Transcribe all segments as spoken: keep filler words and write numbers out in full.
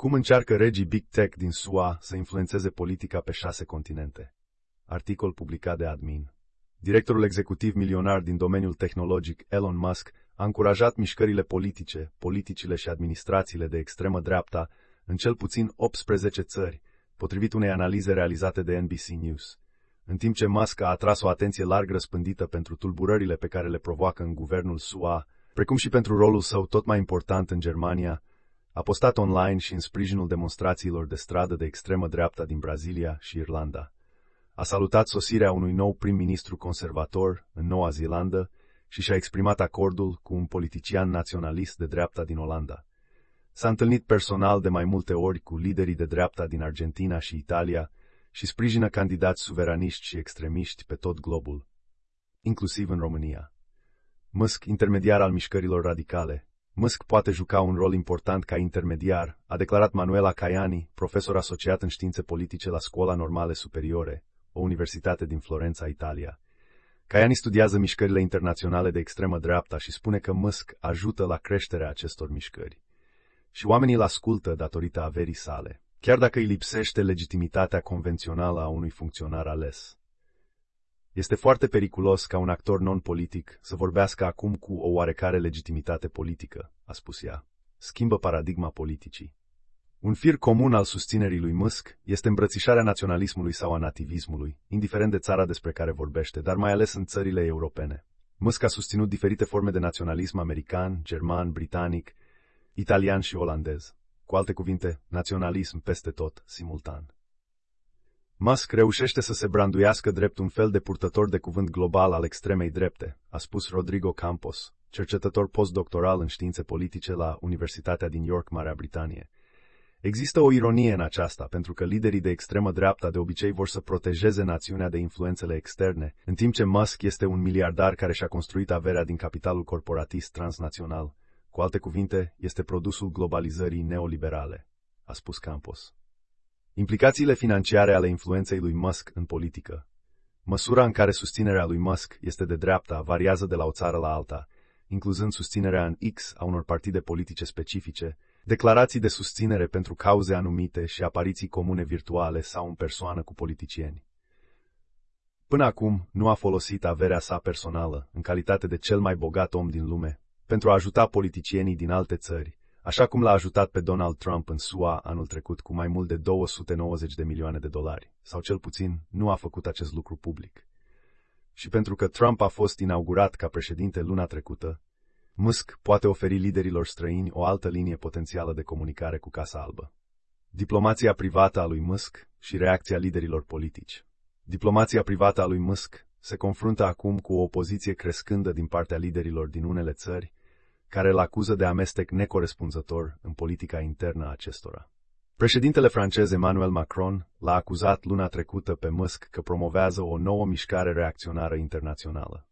Cum încearcă regii Big Tech din S U A să influențeze politica pe șase continente? Articol publicat de Admin. Directorul executiv milionar din domeniul tehnologic, Elon Musk, a încurajat mișcările politice, politicile și administrațiile de extremă dreapta în cel puțin optsprezece țări, potrivit unei analize realizate de N B C News. În timp ce Musk a atras o atenție larg răspândită pentru tulburările pe care le provoacă în guvernul S U A, precum și pentru rolul său tot mai important în Germania, a postat online și în sprijinul demonstrațiilor de stradă de extremă dreapta din Brazilia și Irlanda. A salutat sosirea unui nou prim-ministru conservator în Noua Zeelandă și și-a exprimat acordul cu un politician naționalist de dreapta din Olanda. S-a întâlnit personal de mai multe ori cu liderii de dreapta din Argentina și Italia și sprijină candidați suveraniști și extremiști pe tot globul, inclusiv în România. Musk, intermediar al mișcărilor radicale. Musk poate juca un rol important ca intermediar, a declarat Manuela Caiani, profesor asociat în științe politice la Scuola Normale Superiore, o universitate din Florența, Italia. Caiani studiază mișcările internaționale de extremă dreapta și spune că Musk ajută la creșterea acestor mișcări. Și oamenii îl ascultă datorită averii sale, chiar dacă îi lipsește legitimitatea convențională a unui funcționar ales. Este foarte periculos ca un actor non-politic să vorbească acum cu o oarecare legitimitate politică, a spus ea. Schimbă paradigma politicii. Un fir comun al susținerii lui Musk este îmbrățișarea naționalismului sau a nativismului, indiferent de țara despre care vorbește, dar mai ales în țările europene. Musk a susținut diferite forme de naționalism american, german, britanic, italian și olandez. Cu alte cuvinte, naționalism peste tot, simultan. Musk reușește să se branduiască drept un fel de purtător de cuvânt global al extremei drepte, a spus Rodrigo Campos, cercetător postdoctoral în științe politice la Universitatea din York, Marea Britanie. Există o ironie în aceasta, pentru că liderii de extremă dreapta de obicei vor să protejeze națiunea de influențele externe, în timp ce Musk este un miliardar care și-a construit averea din capitalul corporatist transnațional. Cu alte cuvinte, este produsul globalizării neoliberale, a spus Campos. Implicațiile financiare ale influenței lui Musk în politică. Măsura în care susținerea lui Musk este de dreapta variază de la o țară la alta, incluzând susținerea în X a unor partide politice specifice, declarații de susținere pentru cauze anumite și apariții comune virtuale sau în persoană cu politicieni. Până acum, nu a folosit averea sa personală, în calitate de cel mai bogat om din lume, pentru a ajuta politicienii din alte țări, așa cum l-a ajutat pe Donald Trump în S U A anul trecut cu mai mult de două sute nouăzeci de milioane de dolari, sau cel puțin nu a făcut acest lucru public. Și pentru că Trump a fost inaugurat ca președinte luna trecută, Musk poate oferi liderilor străini o altă linie potențială de comunicare cu Casa Albă. Diplomația privată a lui Musk și reacția liderilor politici. Diplomația privată a lui Musk se confruntă acum cu o opoziție crescândă din partea liderilor din unele țări, care îl acuză de amestec necorespunzător în politica internă a acestora. Președintele francez Emmanuel Macron l-a acuzat luna trecută pe Musk că promovează o nouă mișcare reacționară internațională.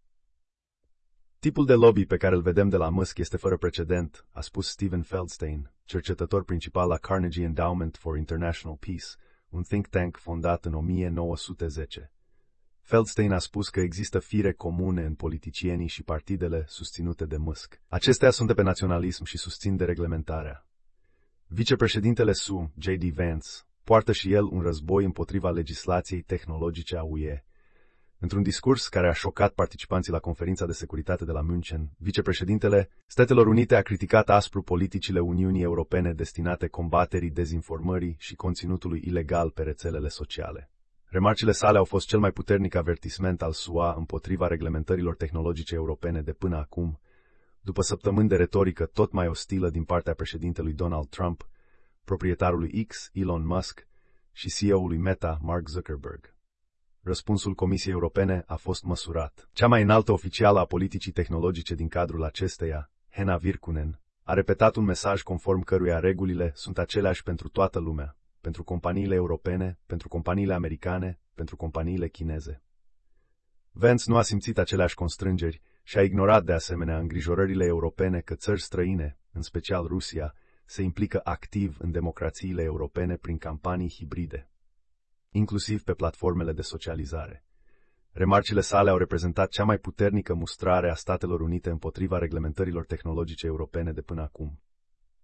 Tipul de lobby pe care îl vedem de la Musk este fără precedent, a spus Steven Feldstein, cercetător principal la Carnegie Endowment for International Peace, un think tank fondat în o mie nouă sute zece. Feldstein a spus că există fire comune în politicienii și partidele susținute de Musk. Acestea sunt pe naționalism și susțin dereglementarea. Vicepreședintele S U A, J D Vance, poartă și el un război împotriva legislației tehnologice a U E. Într-un discurs care a șocat participanții la conferința de securitate de la München, vicepreședintele Statelor Unite a criticat aspru politicile Uniunii Europene destinate combaterii dezinformării și conținutului ilegal pe rețelele sociale. Remarcile sale au fost cel mai puternic avertisment al S U A împotriva reglementărilor tehnologice europene de până acum, după săptămâni de retorică tot mai ostilă din partea președintelui Donald Trump, proprietarului X, Elon Musk, și C E O-ului Meta, Mark Zuckerberg. Răspunsul Comisiei Europene a fost măsurat. Cea mai înaltă oficială a politicii tehnologice din cadrul acesteia, Henna Virkkunen, a repetat un mesaj conform căruia regulile sunt aceleași pentru toată lumea, pentru companiile europene, pentru companiile americane, pentru companiile chineze. Vance nu a simțit aceleași constrângeri și a ignorat de asemenea îngrijorările europene că țări străine, în special Rusia, se implică activ în democrațiile europene prin campanii hibride, inclusiv pe platformele de socializare. Remarcile sale au reprezentat cea mai puternică mustrare a Statelor Unite împotriva reglementărilor tehnologice europene de până acum.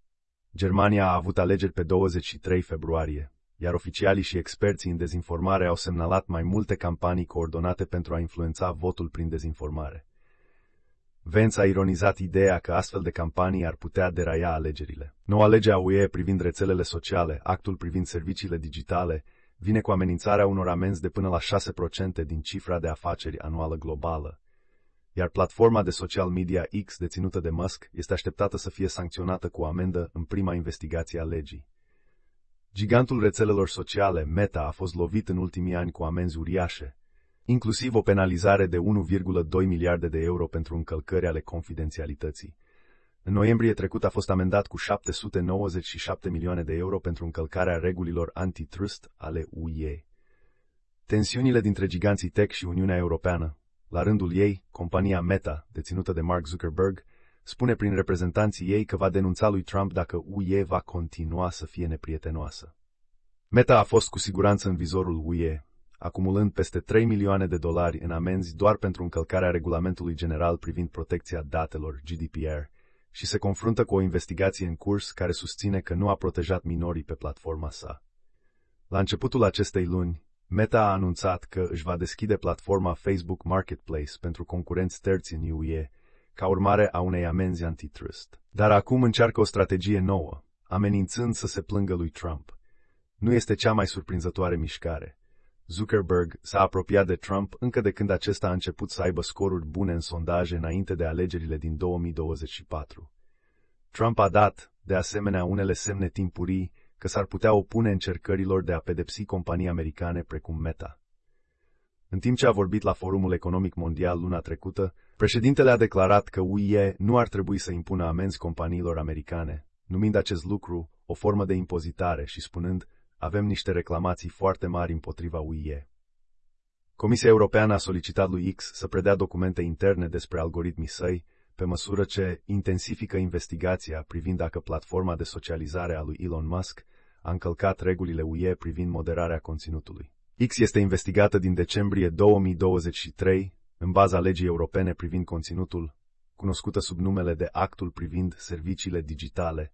Germania a avut alegeri pe douăzeci și trei februarie, iar oficialii și experții în dezinformare au semnalat mai multe campanii coordonate pentru a influența votul prin dezinformare. Vance a ironizat ideea că astfel de campanii ar putea deraia alegerile. Noua lege a U E privind rețelele sociale, actul privind serviciile digitale, vine cu amenințarea unor amenzi de până la șase la sută din cifra de afaceri anuală globală, iar platforma de social media X deținută de Musk este așteptată să fie sancționată cu o amendă în prima investigație a legii. Gigantul rețelelor sociale, Meta, a fost lovit în ultimii ani cu amenzi uriașe, inclusiv o penalizare de unu virgulă doi miliarde de euro pentru încălcări ale confidențialității. În noiembrie trecut a fost amendat cu șapte sute nouăzeci și șapte milioane de euro pentru încălcarea regulilor antitrust ale U E. Tensiunile dintre giganții tech și Uniunea Europeană. La rândul ei, compania Meta, deținută de Mark Zuckerberg, spune prin reprezentanții ei că va denunța lui Trump dacă U E va continua să fie neprietenoasă. Meta a fost cu siguranță în vizorul U E, acumulând peste trei milioane de dolari în amenzi doar pentru încălcarea regulamentului general privind protecția datelor G D P R și se confruntă cu o investigație în curs care susține că nu a protejat minorii pe platforma sa. La începutul acestei luni, Meta a anunțat că își va deschide platforma Facebook Marketplace pentru concurenți terți în U E, ca urmare a unei amenzi antitrust. Dar acum încearcă o strategie nouă, amenințând să se plângă lui Trump. Nu este cea mai surprinzătoare mișcare. Zuckerberg s-a apropiat de Trump încă de când acesta a început să aibă scoruri bune în sondaje înainte de alegerile din două mii douăzeci și patru. Trump a dat, de asemenea, unele semne timpurii că s-ar putea opune încercărilor de a pedepsi companii americane precum Meta. În timp ce a vorbit la Forumul Economic Mondial luna trecută, președintele a declarat că U E nu ar trebui să impună amenzi companiilor americane, numind acest lucru o formă de impozitare și spunând: avem niște reclamații foarte mari împotriva U E. Comisia Europeană a solicitat lui X să predea documente interne despre algoritmii săi, pe măsură ce intensifică investigația privind dacă platforma de socializare a lui Elon Musk a încălcat regulile U E privind moderarea conținutului. X este investigată din decembrie două mii douăzeci și trei, în baza legii europene privind conținutul, cunoscută sub numele de Actul privind serviciile digitale,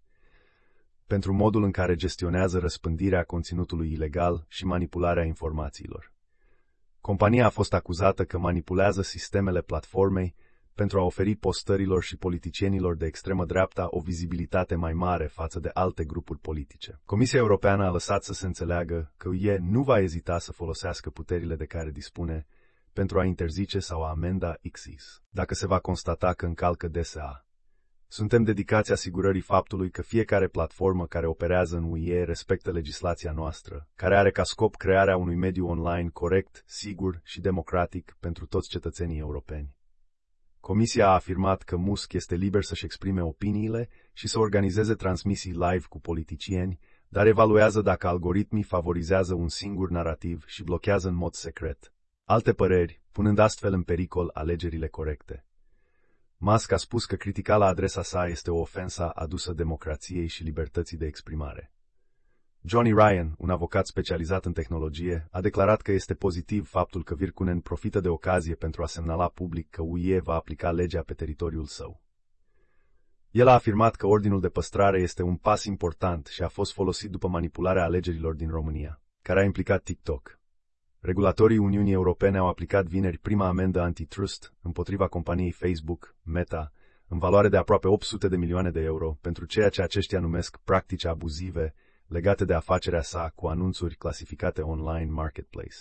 pentru modul în care gestionează răspândirea conținutului ilegal și manipularea informațiilor. Compania a fost acuzată că manipulează sistemele platformei pentru a oferi postărilor și politicienilor de extremă dreapta o vizibilitate mai mare față de alte grupuri politice. Comisia Europeană a lăsat să se înțeleagă că U E nu va ezita să folosească puterile de care dispune pentru a interzice sau a amenda X S, dacă se va constata că încalcă D S A. Suntem dedicați asigurării faptului că fiecare platformă care operează în U E respectă legislația noastră, care are ca scop crearea unui mediu online corect, sigur și democratic pentru toți cetățenii europeni. Comisia a afirmat că Musk este liber să-și exprime opiniile și să organizeze transmisii live cu politicieni, dar evaluează dacă algoritmii favorizează un singur narativ și blochează în mod secret alte păreri, punând astfel în pericol alegerile corecte. Musk a spus că critica la adresa sa este o ofensă adusă democrației și libertății de exprimare. Johnny Ryan, un avocat specializat în tehnologie, a declarat că este pozitiv faptul că Virkkunen profită de ocazie pentru a semnala public că U E va aplica legea pe teritoriul său. El a afirmat că ordinul de păstrare este un pas important și a fost folosit după manipularea alegerilor din România, care a implicat TikTok. Regulatorii Uniunii Europene au aplicat vineri prima amendă antitrust împotriva companiei Facebook, Meta, în valoare de aproape opt sute de milioane de euro pentru ceea ce aceștia numesc practici abuzive legate de afacerea sa cu anunțuri clasificate online marketplace.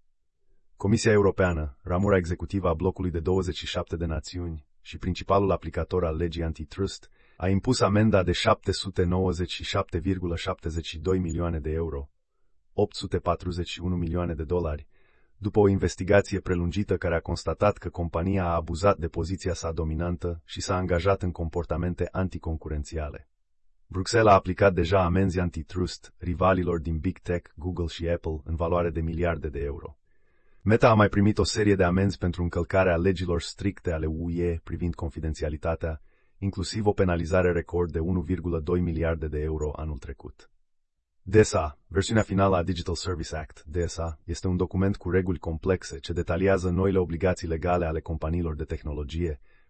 Comisia Europeană, ramura executivă a blocului de douăzeci și șapte de națiuni și principalul aplicator al legii antitrust, a impus amenda de șapte sute nouăzeci și șapte virgulă șaptezeci și doi milioane de euro, opt sute patruzeci și unu milioane de dolari, după o investigație prelungită care a constatat că compania a abuzat de poziția sa dominantă și s-a angajat în comportamente anticoncurențiale. Bruxelles a aplicat deja amenzi antitrust rivalilor din Big Tech, Google și Apple în valoare de miliarde de euro. Meta a mai primit o serie de amenzi pentru încălcarea legilor stricte ale U E privind confidențialitatea, inclusiv o penalizare record de unu virgulă doi miliarde de euro anul trecut. D S A, versiunea finală a Digital Service Act, D S A, este un document cu reguli complexe ce detaliază noile obligații legale ale companiilor de tehnologie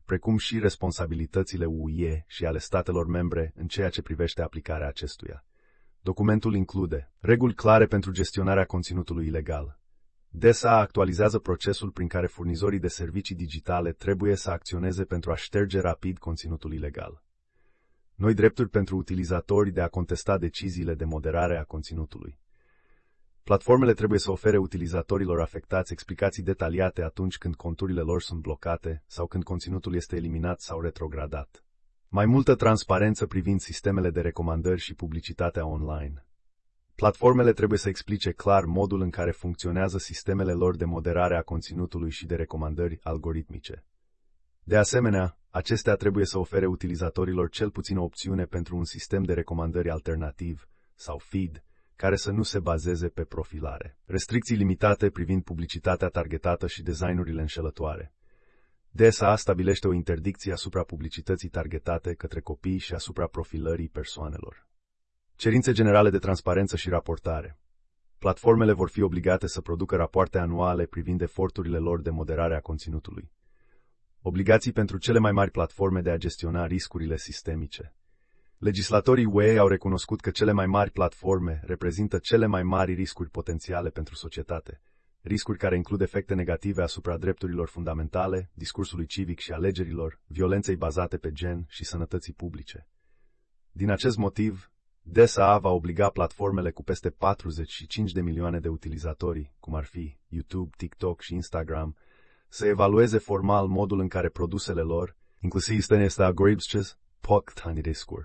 precum și responsabilitățile U E și ale statelor membre în ceea ce privește aplicarea acestuia. Documentul include reguli clare pentru gestionarea conținutului ilegal. D S A actualizează procesul prin care furnizorii de servicii digitale trebuie să acționeze pentru a șterge rapid conținutul ilegal. Noi drepturi pentru utilizatori de a contesta deciziile de moderare a conținutului. Platformele trebuie să ofere utilizatorilor afectați explicații detaliate atunci când conturile lor sunt blocate sau când conținutul este eliminat sau retrogradat. Mai multă transparență privind sistemele de recomandări și publicitatea online. Platformele trebuie să explice clar modul în care funcționează sistemele lor de moderare a conținutului și de recomandări algoritmice. De asemenea, acestea trebuie să ofere utilizatorilor cel puțin o opțiune pentru un sistem de recomandări alternativ, sau feed, care să nu se bazeze pe profilare. Restricții limitate privind publicitatea targetată și designurile înșelătoare. D S A stabilește o interdicție asupra publicității targetate către copii și asupra profilării persoanelor. Cerințe generale de transparență și raportare. Platformele vor fi obligate să producă rapoarte anuale privind eforturile lor de moderare a conținutului. Obligații pentru cele mai mari platforme de a gestiona riscurile sistemice. Legislatorii U E au recunoscut că cele mai mari platforme reprezintă cele mai mari riscuri potențiale pentru societate, riscuri care includ efecte negative asupra drepturilor fundamentale, discursului civic și alegerilor, violenței bazate pe gen și sănătății publice. Din acest motiv, D S A va obliga platformele cu peste patruzeci și cinci de milioane de utilizatori, cum ar fi YouTube, TikTok și Instagram, să evalueze formal modul în care produsele lor, inclusiv este algoritmice, pot tani discurs.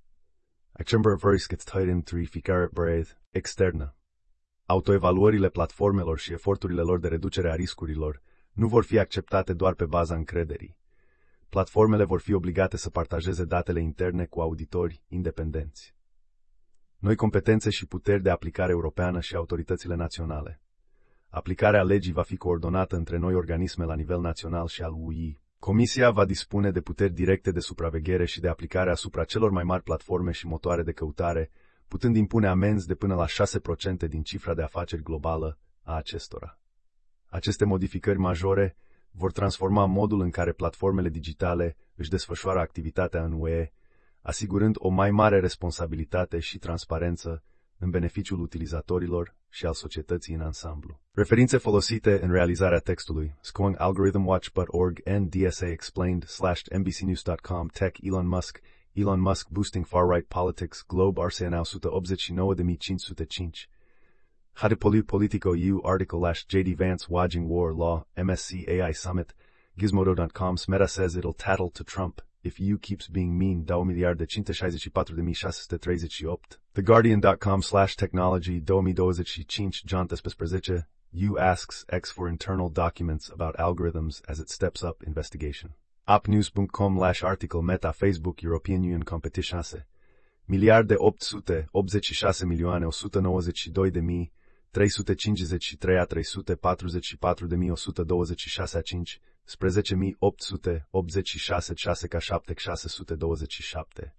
Acember verificări verificare breath externă. Autoevaluările platformelor și eforturile lor de reducere a riscurilor nu vor fi acceptate doar pe baza încrederii. Platformele vor fi obligate să partajeze datele interne cu auditori independenți. Noi competențe și puteri de aplicare europeană și autoritățile naționale. Aplicarea legii va fi coordonată între noi organisme la nivel național și al U E. Comisia va dispune de puteri directe de supraveghere și de aplicare asupra celor mai mari platforme și motoare de căutare, putând impune amenzi de până la șase la sută din cifra de afaceri globală a acestora. Aceste modificări majore vor transforma modul în care platformele digitale își desfășoară activitatea în U E, asigurând o mai mare responsabilitate și transparență în beneficiul utilizatorilor și al societății în ansamblu. Referințe folosite în realizarea textului: scoing algorithm watch dot org and D S A explained slash n b c news dot com tech Elon Musk Elon Musk boosting far-right politics Globe R C N A o sută optzeci și nouă de mii cinci sute cinci Hadipoli Politico U article slash J D Vance waging war law M S C A I summit Gizmodo dot com Meta says it'll tattle to Trump if U keeps being mean două miliarde cinci sute șaizeci și patru de mii șase sute treizeci și opt The Guardian dot com slash technology două mii douăzeci și cinci John optsprezece U asks X for internal documents about algorithms as it steps up investigation. Appnews dot com slash article Meta Facebook European Union Competition miliarde opt sute optzeci și șase milioane o sută nouăzeci și doi de mii trei sute cincizeci și trei a trei sute patruzeci și patru de mii o sută douăzeci și șase a cinci spre zece mii opt sute optzeci și șase șase ca șapte șase sute douăzeci și șapte